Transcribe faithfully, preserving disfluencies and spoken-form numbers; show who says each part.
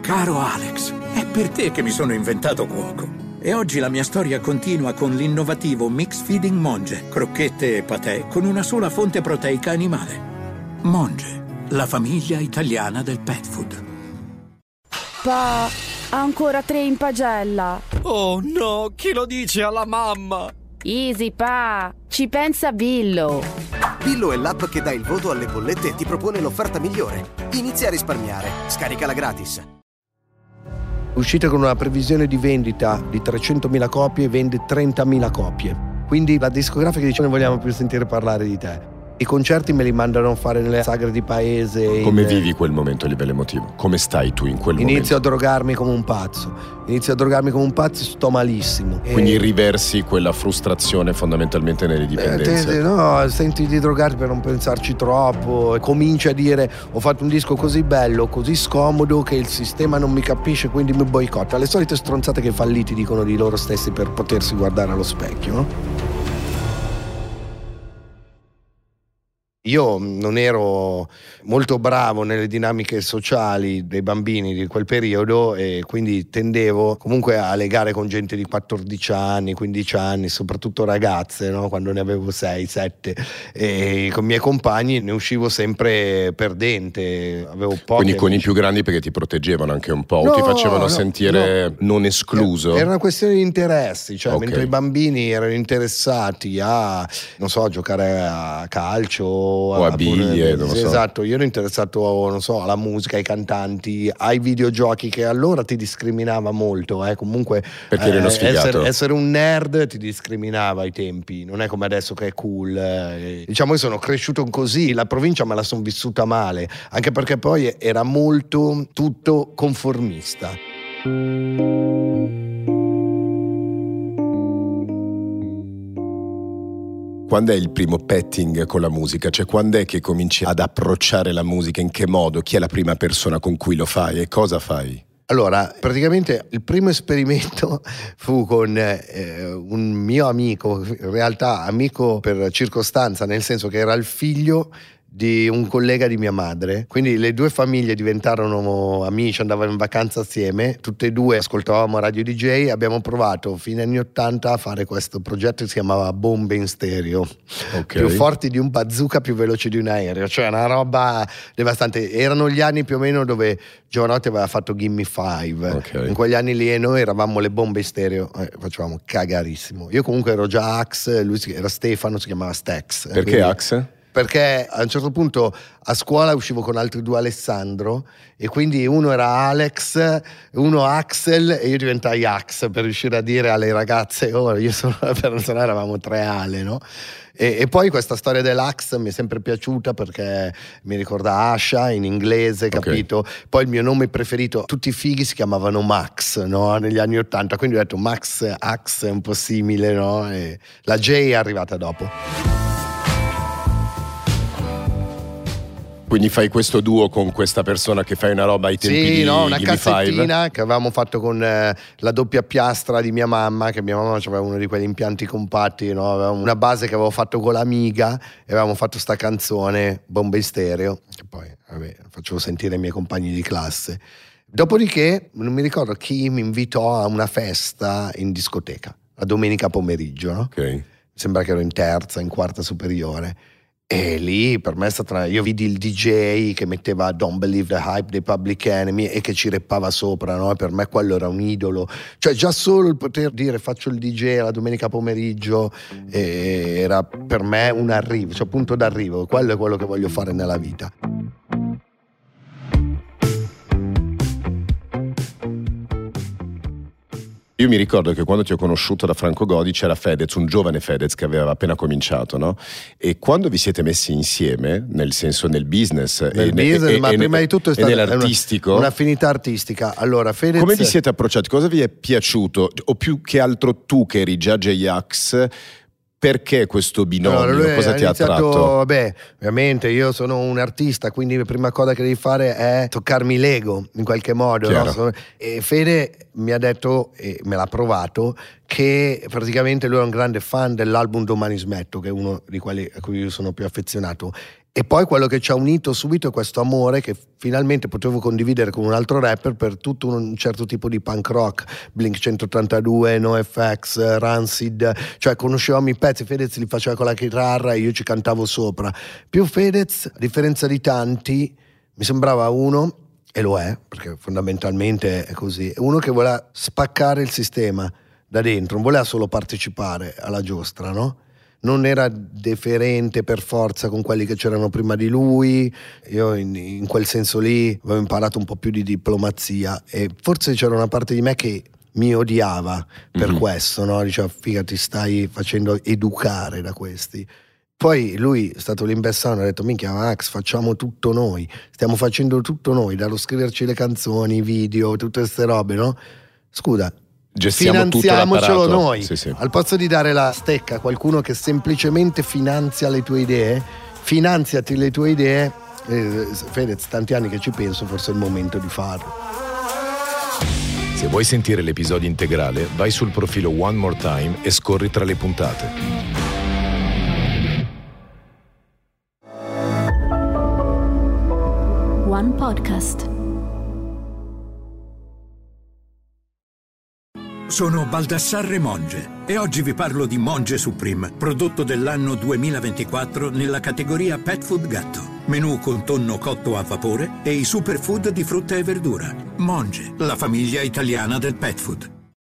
Speaker 1: Caro Alex, è per te che mi sono inventato cuoco. E oggi la mia storia continua con l'innovativo Mix Feeding Monge, crocchette e patè con una sola fonte proteica animale. Monge, la famiglia italiana del pet food.
Speaker 2: Pa, ancora tre in pagella.
Speaker 3: Oh no, chi lo dice alla mamma?
Speaker 2: Easy, pa, ci pensa Billo.
Speaker 4: Billo è l'app che dà il voto alle bollette e ti propone l'offerta migliore. Inizia a risparmiare, scaricala gratis.
Speaker 5: Uscite con una previsione di vendita di trecentomila copie e vende trentamila copie. Quindi la discografica dice: non vogliamo più sentire parlare di te. I concerti me li mandano a fare nelle sagre di paese.
Speaker 6: Come
Speaker 5: in...
Speaker 6: vivi quel momento a livello emotivo? Come stai tu in quel
Speaker 5: Inizio
Speaker 6: momento?
Speaker 5: Inizio a drogarmi come un pazzo. Inizio a drogarmi come un pazzo e sto malissimo.
Speaker 6: Quindi
Speaker 5: e...
Speaker 6: riversi quella frustrazione fondamentalmente nelle dipendenze.
Speaker 5: Eh, no, senti di drogarti per non pensarci troppo. E cominci a dire: ho fatto un disco così bello, così scomodo che il sistema non mi capisce, quindi mi boicotta. Le solite stronzate che i falliti dicono di loro stessi per potersi guardare allo specchio, no? Io non ero molto bravo nelle dinamiche sociali dei bambini di quel periodo e quindi tendevo comunque a legare con gente di quattordici anni, quindici anni, soprattutto ragazze, no? Quando ne avevo sei, sette, e con i miei compagni ne uscivo sempre perdente. Avevo pochi
Speaker 6: Quindi con
Speaker 5: amici.
Speaker 6: i più grandi perché ti proteggevano anche un po',
Speaker 5: No,
Speaker 6: o ti facevano
Speaker 5: no,
Speaker 6: sentire
Speaker 5: no.
Speaker 6: non escluso?
Speaker 5: Era una questione di interessi, cioè
Speaker 6: Okay.
Speaker 5: mentre i bambini erano interessati a, non so, a giocare a calcio
Speaker 6: O a biglie, non lo so.
Speaker 5: Esatto, io ero interessato, non so, alla musica, ai cantanti, ai videogiochi, che allora ti discriminava molto, eh. Comunque
Speaker 6: Perché eri uno
Speaker 5: eh,
Speaker 6: sfigato.
Speaker 5: essere, essere un nerd ti discriminava ai tempi, non è come adesso che è cool. eh. Diciamo che sono cresciuto così, la provincia me la sono vissuta male, anche perché poi era molto tutto conformista.
Speaker 6: Quando è il primo petting con la musica? Cioè quando è che cominci ad approcciare la musica? In che modo? Chi è la prima persona con cui lo fai e cosa fai?
Speaker 5: Allora, praticamente il primo esperimento fu con eh, un mio amico, in realtà amico per circostanza, nel senso che era il figlio di un collega di mia madre, quindi le due famiglie diventarono amici, andavano in vacanza assieme, tutte e due ascoltavamo Radio D J. Abbiamo provato fine anni ottanta a fare questo progetto che si chiamava Bombe in stereo,
Speaker 6: Okay.
Speaker 5: più forti di un bazooka, più veloci di un aereo, cioè una roba devastante. Erano gli anni più o meno dove Giovanotti aveva fatto Gimme Five,
Speaker 6: Okay.
Speaker 5: in quegli anni lì, e noi eravamo le bombe in stereo, eh, facevamo cagarissimo. Io comunque ero già Axe, lui era Stefano, si chiamava Stax.
Speaker 6: Perché
Speaker 5: Quindi-
Speaker 6: Axe?
Speaker 5: Perché a un certo punto a scuola uscivo con altri due Alessandro e quindi uno era Alex, uno Axel e io diventai Ax per riuscire a dire alle ragazze: oh, io sono, per se no eravamo tre Ale, no? E, e poi questa storia dell'Ax mi è sempre piaciuta perché mi ricorda Asha in inglese, capito? Okay. Poi il mio nome preferito, tutti i fighi si chiamavano Max, no? Negli anni Ottanta, quindi ho detto Max, Ax è un po' simile, no? E la J è arrivata dopo.
Speaker 6: Quindi fai questo duo con questa persona che fai una roba ai tempi
Speaker 5: sì,
Speaker 6: di
Speaker 5: no, una
Speaker 6: Gimme
Speaker 5: cassettina
Speaker 6: Five?
Speaker 5: che avevamo fatto con eh, la doppia piastra di mia mamma, che mia mamma aveva uno di quegli impianti compatti, no? Avevamo una base che avevo fatto con l'Amiga e avevamo fatto sta canzone Bombe in stereo, che poi vabbè, facevo sentire ai miei compagni di classe. Dopodiché non mi ricordo chi mi invitò a una festa in discoteca la domenica pomeriggio, no?
Speaker 6: Okay.
Speaker 5: Mi sembra che ero in terza, in quarta superiore. E lì per me è stata, io vidi il D J che metteva Don't Believe the Hype dei Public Enemy e che ci reppava sopra, no? E per me quello era un idolo, cioè già solo il poter dire faccio il D J la domenica pomeriggio eh, era per me un arrivo, cioè punto d'arrivo. Quello è quello che voglio fare nella vita.
Speaker 6: Io mi ricordo che quando ti ho conosciuto da Franco Godi c'era Fedez, un giovane Fedez che aveva appena cominciato, no? E quando vi siete messi insieme, nel senso nel business,
Speaker 5: Nel
Speaker 6: e,
Speaker 5: business
Speaker 6: e,
Speaker 5: ma
Speaker 6: e,
Speaker 5: prima
Speaker 6: e,
Speaker 5: di tutto è
Speaker 6: e
Speaker 5: stata
Speaker 6: nell'artistico,
Speaker 5: una, un'affinità artistica. Allora, Fedez,
Speaker 6: come vi siete approcciati? Cosa vi è piaciuto? O più che altro tu che eri già J-Ax, perché questo binomio?
Speaker 5: Allora, lui
Speaker 6: cosa
Speaker 5: ha
Speaker 6: ti ha
Speaker 5: iniziato,
Speaker 6: attratto?
Speaker 5: Vabbè, ovviamente io sono un artista, quindi la prima cosa che devi fare è toccarmi l'ego in qualche modo, no? E Fede mi ha detto, e me l'ha provato, che praticamente lui è un grande fan dell'album Domani Smetto, che è uno di quelli a cui io sono più affezionato, E poi quello che ci ha unito subito è questo amore che finalmente potevo condividere con un altro rapper per tutto un certo tipo di punk rock, Blink centottantadue, NoFX, Rancid, cioè conoscevamo i pezzi, Fedez li faceva con la chitarra e io ci cantavo sopra. Più Fedez, a differenza di tanti, mi sembrava uno, e lo è, perché fondamentalmente è così, uno che voleva spaccare il sistema da dentro, non voleva solo partecipare alla giostra, no? Non era deferente per forza con quelli che c'erano prima di lui. Io in, in quel senso lì avevo imparato un po' più di diplomazia e forse c'era una parte di me che mi odiava per mm-hmm. questo, no? Diceva, figa, ti stai facendo educare da questi. Poi lui è stato lì in Bessano e ha detto, minchia Max, facciamo tutto noi, stiamo facendo tutto noi, dallo scriverci le canzoni, i video, tutte queste robe, no? Scusa,
Speaker 6: gestiamo
Speaker 5: finanziamocelo noi,
Speaker 6: sì, sì.
Speaker 5: Al posto di dare la stecca a qualcuno che semplicemente finanzia le tue idee, finanziati le tue idee. eh, Fedez, tanti anni che ci penso, forse è il momento di farlo.
Speaker 7: Se vuoi sentire l'episodio integrale, vai sul profilo One More Time e scorri tra le puntate.
Speaker 8: One Podcast.
Speaker 1: Sono Baldassarre Monge e oggi vi parlo di Monge Supreme, prodotto dell'anno duemilaventiquattro nella categoria Pet Food Gatto. Menù con tonno cotto a vapore e i superfood di frutta e verdura. Monge, la famiglia italiana del pet food.